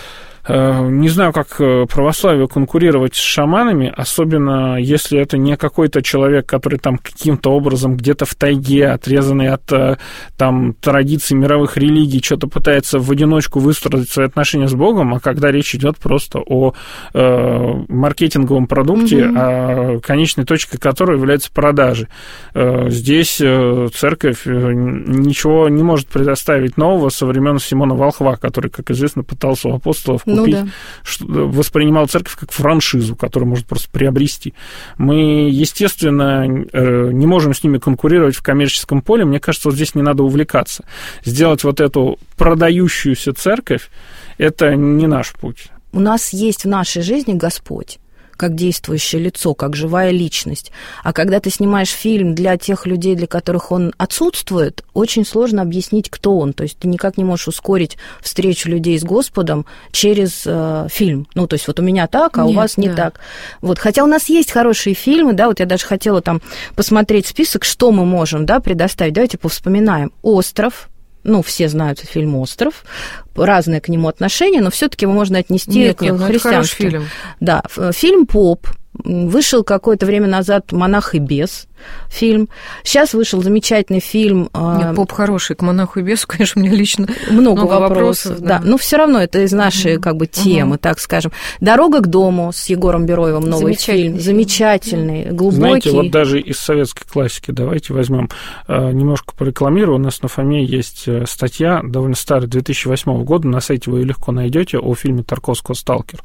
Не знаю, как православию конкурировать с шаманами, особенно если это не какой-то человек, который там каким-то образом где-то в тайге, отрезанный от там традиций мировых религий, что-то пытается в одиночку выстроить свои отношения с Богом, а когда речь идет просто о маркетинговом продукте, конечной точкой которого является продажи. Здесь церковь ничего не может предоставить нового со времен Симона Волхва, который, как известно, пытался у апостолов купить, воспринимал церковь как франшизу, которую может просто приобрести. Мы, естественно, не можем с ними конкурировать в коммерческом поле. Мне кажется, вот здесь не надо увлекаться. Сделать вот эту продающуюся церковь – это не наш путь. У нас есть в нашей жизни Господь, как действующее лицо, как живая личность. А когда ты снимаешь фильм для тех людей, для которых он отсутствует, очень сложно объяснить, кто он. То есть ты никак не можешь ускорить встречу людей с Господом через фильм. Ну, то есть вот у меня так, а у вас не так. Вот. Хотя у нас есть хорошие фильмы, да, вот я даже хотела там посмотреть список, что мы можем, да, предоставить. Давайте повспоминаем. «Остров». Ну, все знают фильм «Остров», разные к нему отношения, но все-таки его можно отнести к христианству. Фильм. Да, фильм «Поп». Вышел какое-то время назад «Монах и бес» фильм. Сейчас вышел замечательный фильм... Нет, «Поп» хороший. К «Монаху и бесу», конечно, у меня лично много вопросов. Да. Но все равно это из нашей как бы темы, так скажем. «Дорога к дому» с Егором Бероевым, новый фильм. Замечательный, глубокий. Знаете, вот даже из советской классики давайте возьмем, немножко порекламирую. У нас на ФОМе есть статья, довольно старая, 2008 года, на сайте вы ее легко найдете, о фильме Тарковского «Сталкер».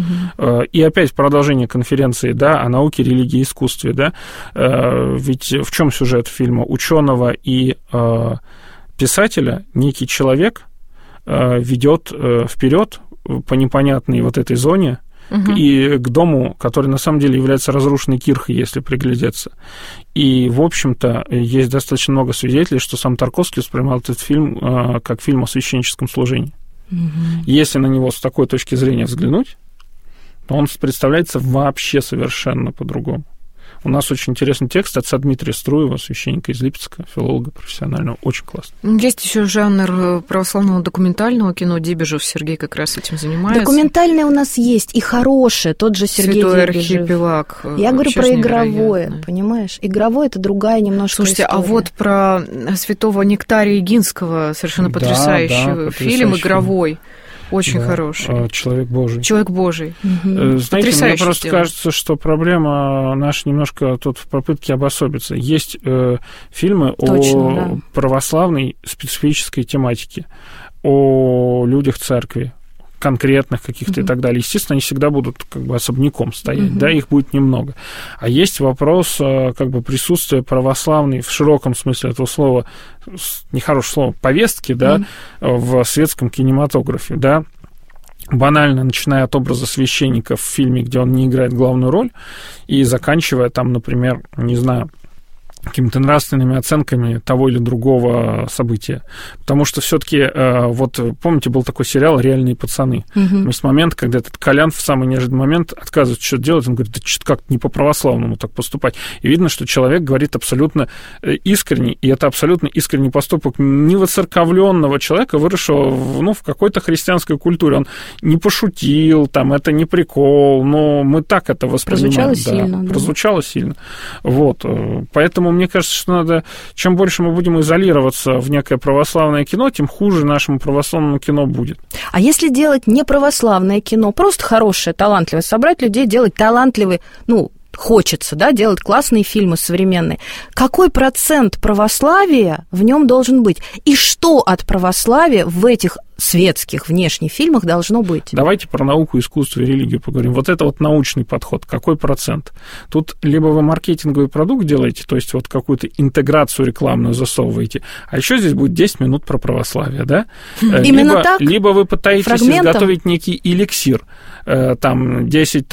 И опять продолжение конференции, да, о науке, религии и искусстве, да. Ведь в чем сюжет фильма? Ученого и писателя некий человек ведет вперед по непонятной вот этой зоне и к дому, который на самом деле является разрушенной кирхой, если приглядеться. И, в общем-то, есть достаточно много свидетелей, что сам Тарковский воспринимал этот фильм как фильм о священническом служении. Если на него с такой точки зрения взглянуть, он представляется вообще совершенно по-другому. У нас очень интересный текст отца Дмитрия Струева, священника из Липецка, филолога профессионального, очень классно. Есть еще жанр православного документального кино. Дибежев Сергей как раз этим занимается. Документальное у нас есть, и хорошее, тот же Сергей Святой Дибежев. Архипелаг. Я говорю про игровое, понимаешь? Игровое – это другая немножко Слушайте, история. А вот про святого Нектария Игинского совершенно потрясающий фильм игровой. Очень хороший. Человек Божий. Человек Божий. Знаете, мне просто кажется, что проблема наша немножко тут в попытке обособиться. Есть фильмы о православной специфической тематике, о людях церкви, конкретных каких-то и так далее. Естественно, они всегда будут как бы особняком стоять, да, их будет немного. А есть вопрос как бы присутствия православной, в широком смысле этого слова, нехорошее слово, повестки, да, в светском кинематографе, да, банально, начиная от образа священника в фильме, где он не играет главную роль, и заканчивая там, например, не знаю, какими-то нравственными оценками того или другого события. Потому что все-таки, вот помните, был такой сериал «Реальные пацаны». Есть момент, когда этот Колян в самый неожиданный момент отказывается что-то делать, он говорит, да что-то как-то не по-православному так поступать. И видно, что человек говорит абсолютно искренне, и это абсолютно искренний поступок невоцерковленного человека, выросшего в какой-то христианской культуре. Он не пошутил, там, это не прикол, но мы так это воспринимаем. Прозвучало сильно. Вот. Поэтому мне кажется, что надо, чем больше мы будем изолироваться в некое православное кино, тем хуже нашему православному кино будет. А если делать не православное кино, просто хорошее, талантливое, собрать людей, делать талантливые, хочется, да, делать классные фильмы современные. Какой процент православия в нем должен быть? И что от православия в этих светских внешних фильмах должно быть? Давайте про науку, искусство и религию поговорим. Вот это вот научный подход. Какой процент? Тут либо вы маркетинговый продукт делаете, то есть вот какую-то интеграцию рекламную засовываете, а еще здесь будет 10 минут про православие, да? Именно так? Либо вы пытаетесь изготовить некий эликсир, там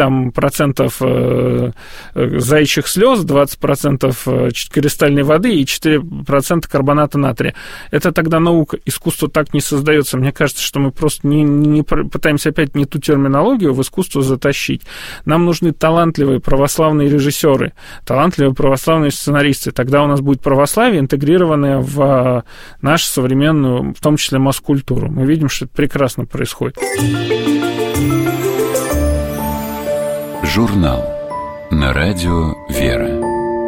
10% заячьих слез, 20% кристальной воды и 4% карбоната натрия. Это тогда наука. Искусство так не создается. Мне кажется, что мы просто не пытаемся опять не ту терминологию в искусство затащить. Нам нужны талантливые православные режиссеры, талантливые православные сценаристы. Тогда у нас будет православие, интегрированное в нашу современную, в том числе, масс-культуру. Мы видим, что это прекрасно происходит. Журнал на радио «Вера».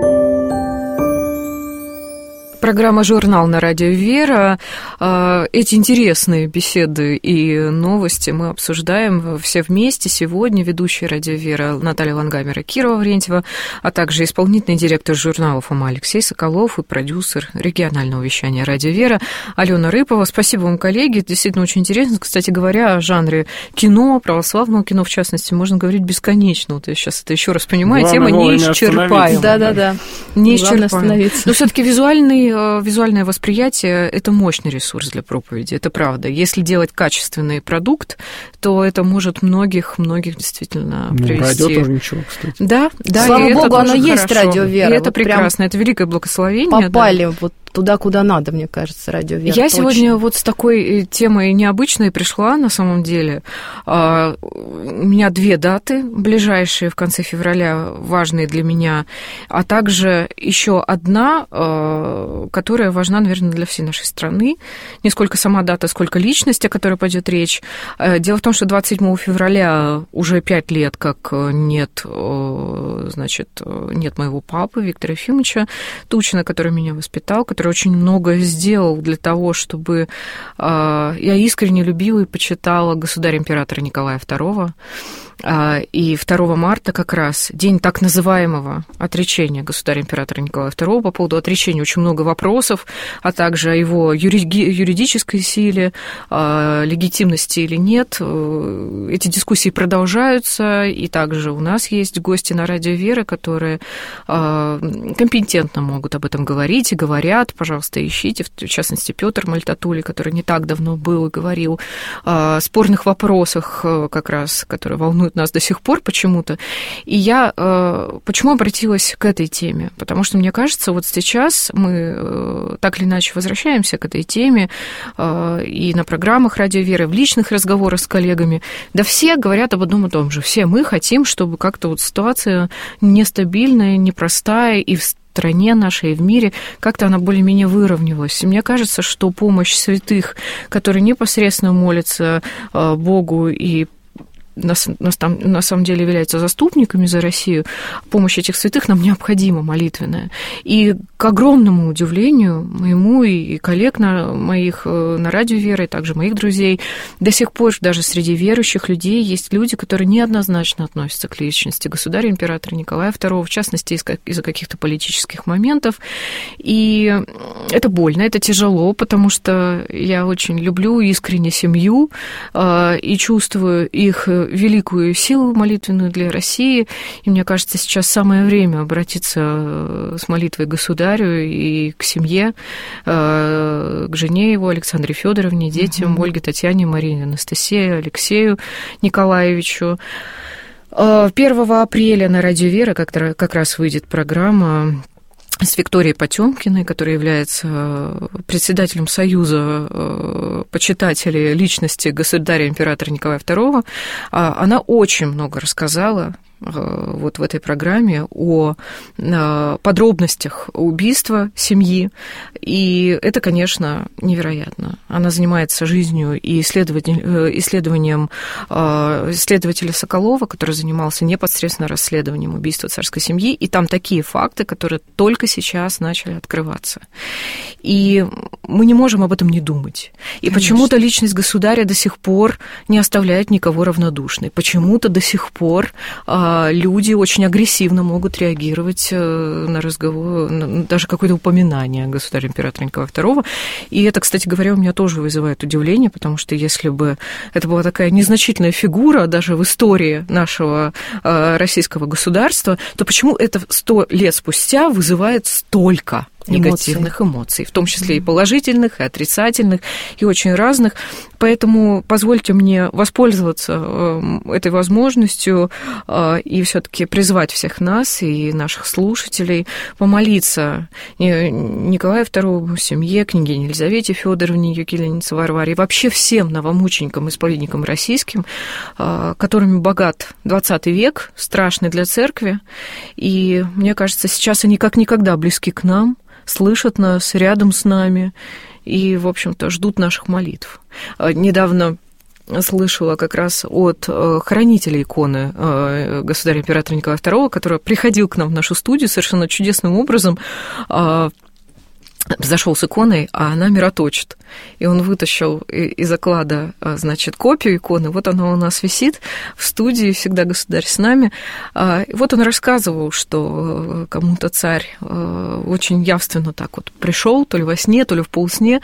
Программа «Журнал» на радио «Вера». Эти интересные беседы и новости мы обсуждаем все вместе. Сегодня ведущая радио «Вера» Наталья Лангамер и Кира Лаврентьева, а также исполнительный директор журнала ФОМА Алексей Соколов и продюсер регионального вещания радио «Вера Алена Рыпова. Спасибо вам, коллеги. Это действительно очень интересно. Кстати говоря, о жанре кино, православного кино, в частности, можно говорить бесконечно. Вот я сейчас это еще раз понимаю. Тема неисчерпаема. Да-да-да. Неисчерпаема. Но все-таки визуальное восприятие – это мощный ресурс для проповеди, это правда. Если делать качественный продукт, то это может многих действительно привести. Радио тоже ничего, кстати. Да. Слава богу, оно есть, радио «Вера». И это вот прекрасно, это великое благословение. Попали вот туда, куда надо, мне кажется, радио «Вера». Я сегодня вот с такой темой необычной пришла, на самом деле. У меня 2 даты ближайшие в конце февраля, важные для меня, а также еще одна, которая важна, наверное, для всей нашей страны. Не сколько сама дата, сколько личность, о которой пойдет речь. Дело в том, что 27 февраля уже 5 лет, как нет моего папы Виктора Ефимовича Тучина, который меня воспитал, который очень много сделал для того, чтобы я искренне любила и почитала государя-императора Николая II. И 2 марта как раз день так называемого отречения государя-императора Николая II. По поводу отречения очень много вопросов, а также о его юридической силе, легитимности или нет. Эти дискуссии продолжаются, и также у нас есть гости на радио «Вера», которые компетентно могут об этом говорить и говорят. Пожалуйста, ищите, в частности, Петр Мальтатули, который не так давно был и говорил о спорных вопросах, как раз, которые волнуют нас до сих пор почему-то. И я почему обратилась к этой теме? Потому что, мне кажется, вот сейчас мы так или иначе возвращаемся к этой теме и на программах радио «Вера», в личных разговорах с коллегами. Да все говорят об одном и том же. Все мы хотим, чтобы как-то вот ситуация нестабильная, непростая и в стране нашей, и в мире, как-то она более-менее выровнялась. И мне кажется, что помощь святых, которые непосредственно молятся Богу и на самом деле являются заступниками за Россию, помощь этих святых нам необходима, молитвенная. И к огромному удивлению моему и коллег моих на радио «Вера», и также моих друзей, до сих пор даже среди верующих людей есть люди, которые неоднозначно относятся к личности государя-императора Николая II, в частности, из-за каких-то политических моментов. И это больно, это тяжело, потому что я очень люблю искренне семью и чувствую их великую силу молитвенную для России. И мне кажется, сейчас самое время обратиться с молитвой к государю и к семье, к жене его, Александре Федоровне, детям, Ольге, Татьяне, Марине, Анастасии, Алексею Николаевичу. 1 апреля на радио «Вера» как раз выйдет программа с Викторией Потёмкиной, которая является председателем Союза почитателей личности государя-императора Николая II. Она очень много рассказала вот в этой программе о подробностях убийства семьи, и это, конечно, невероятно. Она занимается жизнью и исследованием следователя Соколова, который занимался непосредственно расследованием убийства царской семьи, и там такие факты, которые только сейчас начали открываться. И мы не можем об этом не думать. И почему-то личность государя до сих пор не оставляет никого равнодушной. Почему-то до сих пор люди очень агрессивно могут реагировать на разговор, даже какое-то упоминание государя-императора Николая II. И это, кстати говоря, у меня тоже вызывает удивление, потому что если бы это была такая незначительная фигура даже в истории нашего российского государства, то почему это 100 лет спустя вызывает столько негативных эмоций, в том числе и положительных, и отрицательных, и очень разных. Поэтому позвольте мне воспользоваться этой возможностью и все-таки призвать всех нас и наших слушателей помолиться Николаю II, семье, княгине Елизавете Федоровне, ее келейнице Варваре, и вообще всем новомученикам, исповедникам российским, которыми богат 20 век, страшный для церкви. И мне кажется, сейчас они как никогда близки к нам, слышат нас, рядом с нами и, в общем-то, ждут наших молитв. Недавно слышала как раз от хранителя иконы государя-императора Николая II, который приходил к нам в нашу студию совершенно чудесным образом, зашел с иконой, а она мироточит. И он вытащил из оклада, значит, копию иконы. Вот она у нас висит в студии, всегда государь с нами. И вот он рассказывал, что кому-то царь очень явственно так вот пришел, то ли во сне, то ли в полусне.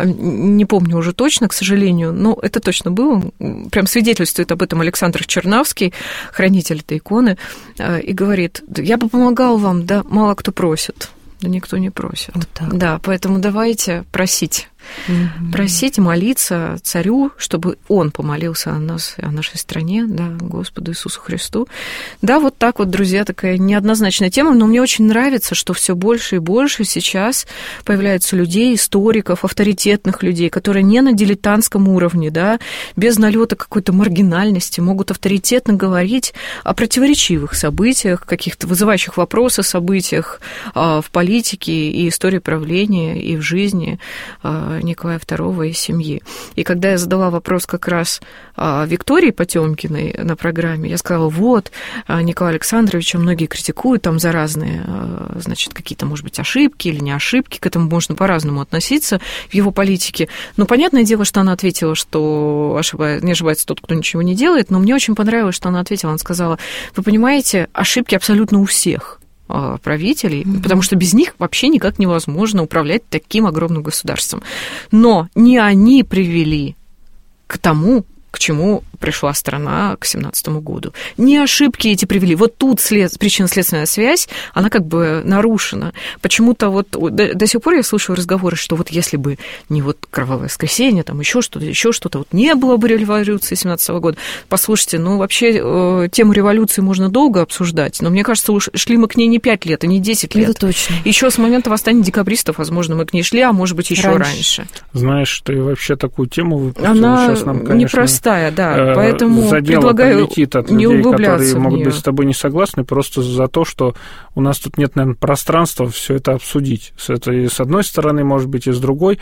Не помню уже точно, к сожалению, но это точно было. Прям свидетельствует об этом Александр Чернавский, хранитель этой иконы, и говорит: я бы помогал вам, да мало кто просит. Да никто не просит. Вот так. Да, поэтому давайте просить. Просить, молиться царю, чтобы он помолился о нас, о нашей стране, да, Господу Иисусу Христу. Да, вот так вот, друзья, такая неоднозначная тема, но мне очень нравится, что все больше и больше сейчас появляются людей, историков, авторитетных людей, которые не на дилетантском уровне, да, без налета какой-то маргинальности могут авторитетно говорить о противоречивых событиях, каких-то вызывающих вопросы событиях в политике и истории правления, и в жизни Николая II и семьи. И когда я задала вопрос как раз Виктории Потёмкиной на программе, я сказала: вот, Николая Александровича многие критикуют там за разные, значит, какие-то, может быть, ошибки или не ошибки, к этому можно по-разному относиться в его политике. Но понятное дело, что она ответила, что не ошибается тот, кто ничего не делает, но мне очень понравилось, что она ответила, она сказала: вы понимаете, ошибки абсолютно у всех правителей, потому что без них вообще никак невозможно управлять таким огромным государством. Но не они привели к тому, к чему пришла страна к 2017 году. Не ошибки эти привели. Вот тут причинно-следственная связь, она как бы нарушена. Почему-то вот до сих пор я слышу разговоры, что вот если бы не вот кровавое воскресенье, там еще что-то, вот не было бы революции 2017 года. Послушайте, ну вообще тему революции можно долго обсуждать, но мне кажется, шли мы к ней не 5 лет, а не 10 лет. Это точно. Еще с момента восстания декабристов, возможно, мы к ней шли, а может быть, еще раньше. Знаешь, ты вообще такую тему выпустила. Она сейчас нам, конечно, непростая, да. Поэтому предлагаю от не людей, углубляться которые в могут неё. быть с тобой не согласны, просто за то, что у нас тут нет, наверное, пространства все это обсудить. И с одной стороны, может быть, и с другой.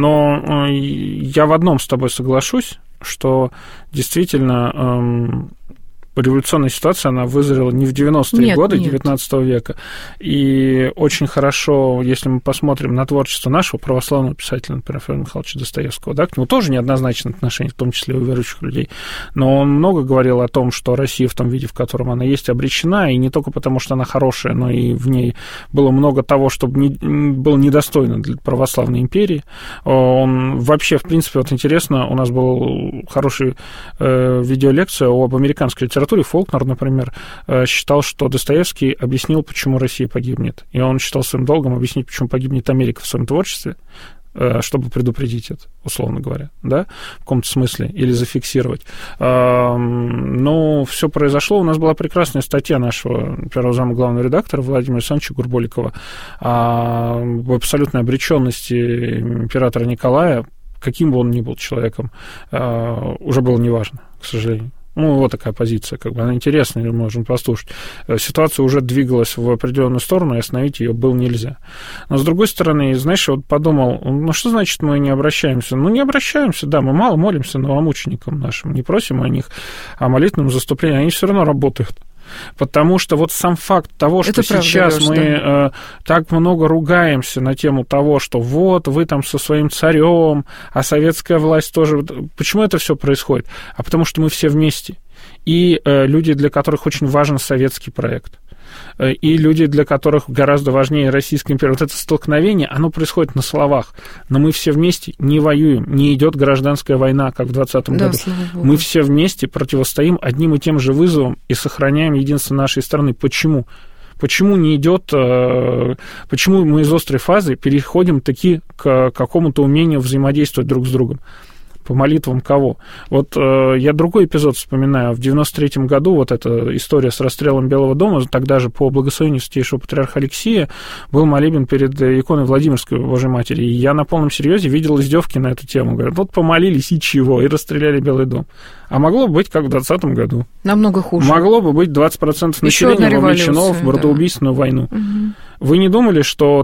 Но я в одном с тобой соглашусь, что действительно революционная ситуация, она вызрела не в 90-е годы 19 века. И очень хорошо, если мы посмотрим на творчество нашего православного писателя, например, Федора Михайловича Достоевского, да, к нему тоже неоднозначное отношение, в том числе и у верующих людей. Но он много говорил о том, что Россия в том виде, в котором она есть, обречена, и не только потому, что она хорошая, но и в ней было много того, что было недостойно для православной империи. Он вообще, в принципе, вот интересно, у нас была хорошая видеолекция об американской литературе. Фолкнер, например, считал, что Достоевский объяснил, почему Россия погибнет. И он считал своим долгом объяснить, почему погибнет Америка в своем творчестве, чтобы предупредить это, условно говоря, да, в каком-то смысле, или зафиксировать. Но все произошло. У нас была прекрасная статья нашего первого зама главного редактора Владимира Александровича Гурболикова об абсолютной обреченности императора Николая, каким бы он ни был человеком, уже было неважно, к сожалению. Ну, вот такая позиция, как бы она интересная, ее можем послушать. Ситуация уже двигалась в определенную сторону, и остановить ее было нельзя. Но, с другой стороны, знаешь, вот подумал, ну, что значит мы не обращаемся? Ну, не обращаемся, да, мы мало молимся новомученикам нашим, не просим о них, о молитвенном заступлении, они все равно работают. Потому что вот сам факт того, что сейчас мы так много ругаемся на тему того, что вот вы там со своим царем, а советская власть тоже... Почему это все происходит? А потому что мы все вместе. И люди, для которых очень важен советский проект. И люди, для которых гораздо важнее Российская империя. Вот это столкновение, оно происходит на словах. Но мы все вместе не воюем, не идет гражданская война, как в 2020 году. Мы все вместе противостоим одним и тем же вызовам и сохраняем единство нашей страны. Почему? почему не идет, почему мы из острой фазы переходим таки к какому-то умению взаимодействовать друг с другом. По молитвам кого? Вот я другой эпизод вспоминаю. В 93-м году вот эта история с расстрелом Белого дома, тогда же по благословению Святейшего Патриарха Алексия был молебен перед иконой Владимирской Божьей Матери. И я на полном серьезе видел издевки на эту тему. Говорят, вот помолились и чего, и расстреляли Белый дом. А могло бы быть как в 2020 году. Намного хуже. Могло бы быть 20% населения вовлечено в братоубийственную войну. Угу. Вы не думали, что,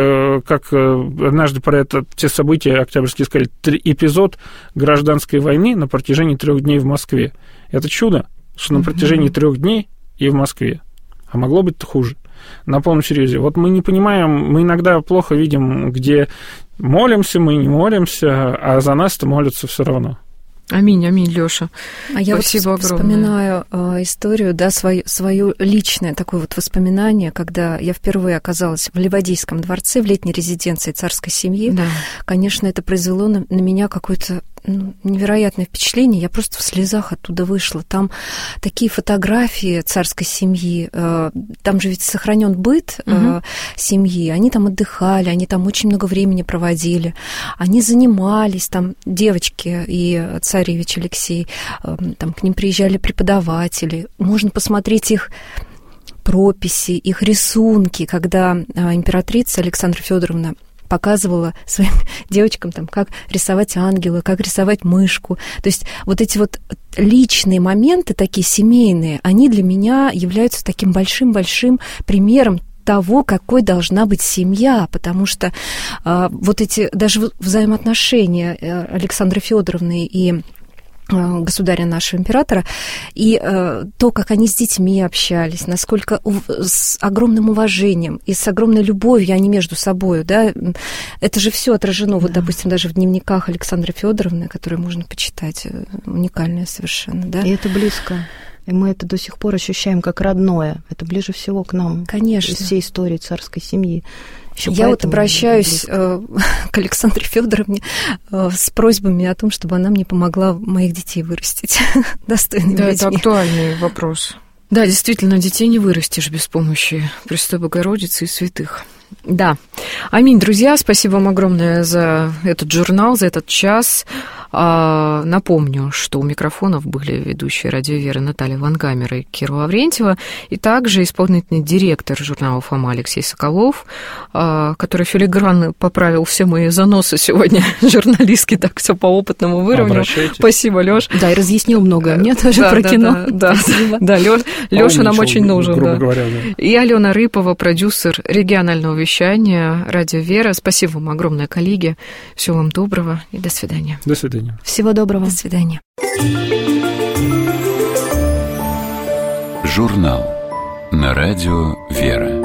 как однажды про это те события октябрьские сказали, эпизод гражданской войны на протяжении 3 дней в Москве? Это чудо, что на протяжении 3 дней и в Москве. А могло быть хуже. На полном серьезе. Вот мы не понимаем, мы иногда плохо видим, где молимся, мы не молимся, а за нас-то молятся все равно. Аминь, аминь, Лёша. А я спасибо вот огромное. Вспоминаю историю, да, свое личное такое вот воспоминание, когда я впервые оказалась в Ливадийском дворце, в летней резиденции царской семьи. Да. Конечно, это произвело на меня какое-то невероятное впечатление. Я просто в слезах оттуда вышла. Там такие фотографии царской семьи. Там же ведь сохранен быт семьи. Они там отдыхали, они там очень много времени проводили. Они занимались, там девочки и царевич Алексей, там к ним приезжали преподаватели. Можно посмотреть их прописи, их рисунки, когда императрица Александра Федоровна показывала своим девочкам, там, как рисовать ангела, как рисовать мышку. То есть вот эти вот личные моменты, такие семейные, они для меня являются таким большим-большим примером того, какой должна быть семья, потому что вот эти даже взаимоотношения Александры Федоровны и государя нашего императора, и то, как они с детьми общались, насколько с огромным уважением и с огромной любовью они между собой, да, это же все отражено, вот, допустим, даже в дневниках Александры Федоровны, которые можно почитать, уникальные совершенно, да. И это близко. И мы это до сих пор ощущаем как родное. Это ближе всего к нам. Конечно. Из всей истории царской семьи. Я вот обращаюсь к Александре Федоровне с просьбами о том, чтобы она мне помогла моих детей вырастить достойными людьми. Да, это актуальный вопрос. Да, действительно, детей не вырастешь без помощи Пресвятой Богородицы и святых. Да. Аминь, друзья, спасибо вам огромное за этот журнал, за этот час. Напомню, что у микрофонов были ведущие «Радио Веры» Наталья Вангамер и Кира Лаврентьева, и также исполнительный директор журнала «Фома» Алексей Соколов, который филигранно поправил все мои заносы сегодня журналистки, так все по опытному выровнял. Спасибо, Лёш. Да, и разъяснил многое мне тоже про кино. Да, Лёша нам очень нужен. Грубо говоря, да. И Алена Рыпова, продюсер регионального вещания «Радио Вера». Спасибо вам огромное, коллеги. Всего вам доброго и до свидания. До свидания. Всего доброго. До свидания. Журнал на радио «Вера».